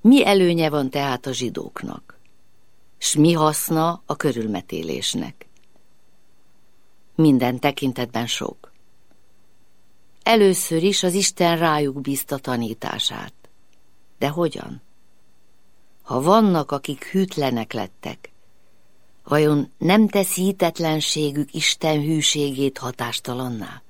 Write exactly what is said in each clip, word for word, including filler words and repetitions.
Mi előnye van tehát a zsidóknak? S mi haszna a körülmetélésnek? Minden tekintetben sok. Először is az Isten rájuk bízta tanítását. De hogyan? Ha vannak, akik hűtlenek lettek, vajon nem teszi hitetlenségük Isten hűségét hatástalanná?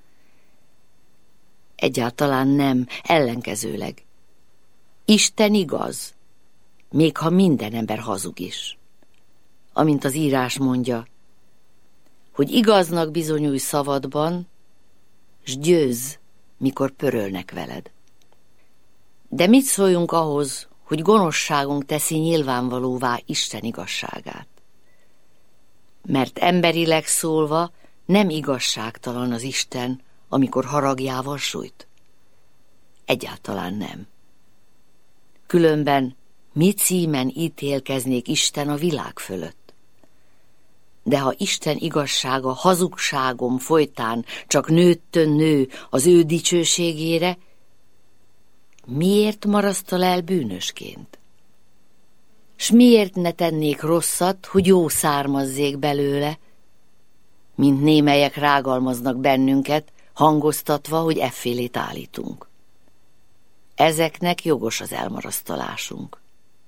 Egyáltalán nem, ellenkezőleg. Isten igaz, még ha minden ember hazug is. Amint az írás mondja, hogy igaznak bizonyulj szavadban, s győzz, mikor pörölnek veled. De mit szóljunk ahhoz, hogy gonoszságunk teszi nyilvánvalóvá Isten igazságát? Mert emberileg szólva nem igazságtalan az Isten, amikor haragjával sújt? Egyáltalán nem. Különben mi címen ítélkeznék Isten a világ fölött? De ha Isten igazsága hazugságom folytán csak nőttön nő az ő dicsőségére, miért marasztal el bűnösként? S miért ne tennék rosszat, hogy jó származzék belőle, mint némelyek rágalmaznak bennünket, hangoztatva, hogy effélét állítunk. Ezeknek jogos az elmarasztalásunk.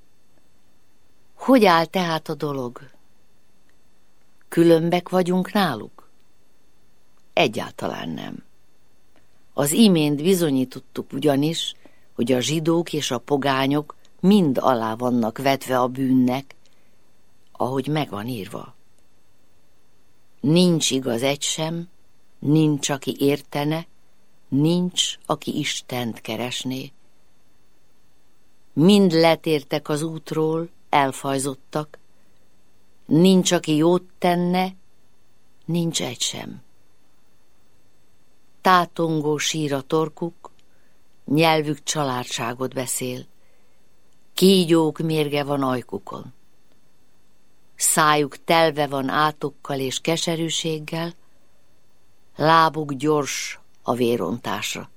Hogy áll tehát a dolog? Különbek vagyunk náluk? Egyáltalán nem. Az imént bizonyítottuk ugyanis, hogy a zsidók és a pogányok mind alá vannak vetve a bűnnek, ahogy meg van írva. Nincs igaz egy sem, nincs, aki értene, nincs, aki Istent keresné. Mind letértek az útról, elfajzottak, nincs, aki jót tenne, nincs egy sem. Tátongó sír a torkuk, nyelvük családságot beszél, kígyók mérge van ajkukon. Szájuk telve van átokkal és keserűséggel, lábuk gyors a vérontásra.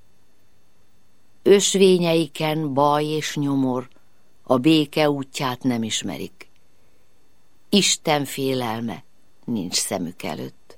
Ösvényeiken baj és nyomor, a béke útját nem ismerik. Isten félelme nincs szemük előtt.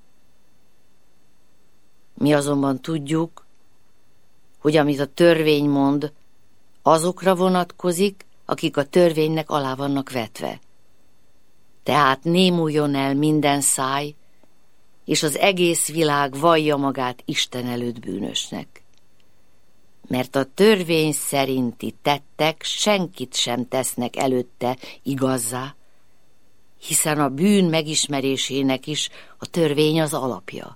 Mi azonban tudjuk, hogy amit a törvény mond, azokra vonatkozik, akik a törvénynek alá vannak vetve. Tehát némuljon el minden száj, és az egész világ vallja magát Isten előtt bűnösnek. Mert a törvény szerinti tettek senkit sem tesznek előtte igazzá, hiszen a bűn megismerésének is a törvény az alapja.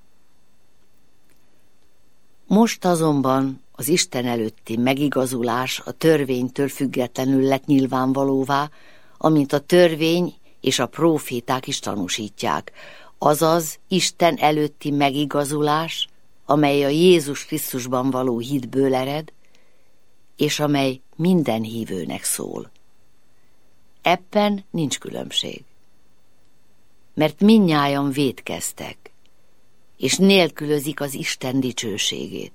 Most azonban az Isten előtti megigazulás a törvénytől függetlenül lett nyilvánvalóvá, amint a törvény és a próféták is tanúsítják, azaz Isten előtti megigazulás, amely a Jézus Krisztusban való hitből ered, és amely minden hívőnek szól. Ebben nincs különbség. Mert mindnyájan vétkeztek, és nélkülözik az Isten dicsőségét.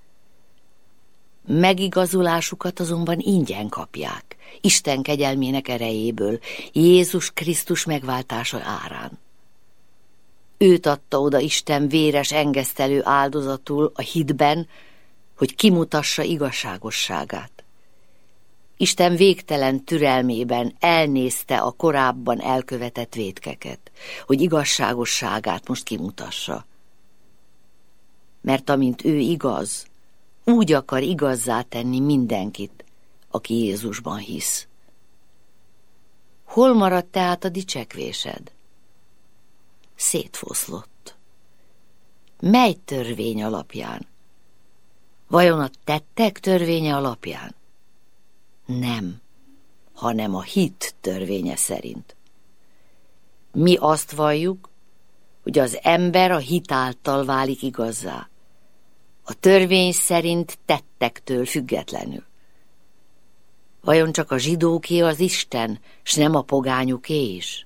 Megigazulásukat azonban ingyen kapják, Isten kegyelmének erejéből, Jézus Krisztus megváltása árán. Őt adta oda Isten véres engesztelő áldozatul a hitben, hogy kimutassa igazságosságát. Isten végtelen türelmében elnézte a korábban elkövetett vétkeket, hogy igazságosságát most kimutassa. Mert amint ő igaz, úgy akar igazzá tenni mindenkit, aki Jézusban hisz. Hol maradt tehát a dicsekvésed? Szétfoszlott. Mely törvény alapján? Vajon a tettek törvénye alapján? Nem, hanem a hit törvénye szerint. Mi azt valljuk, hogy az ember a hit által válik igazzá, a törvény szerint tettektől függetlenül. Vajon csak a zsidóké az Isten, s nem a pogányoké is?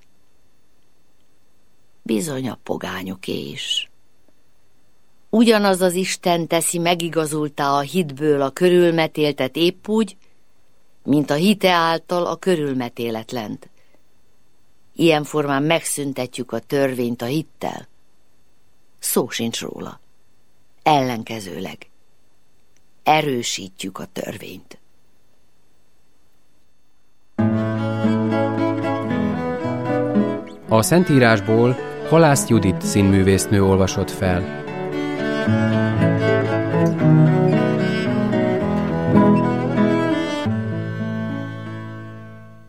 Bizony a pogányoké is. Ugyanaz az Isten teszi megigazultá a hitből a körülmetéltet épp úgy, mint a hite által a körülmetéletlent. Ilyen formán megszüntetjük a törvényt a hittel. Szó sincs róla. Ellenkezőleg. Erősítjük a törvényt. A Szentírásból Halász Judit színművésznő olvasott fel.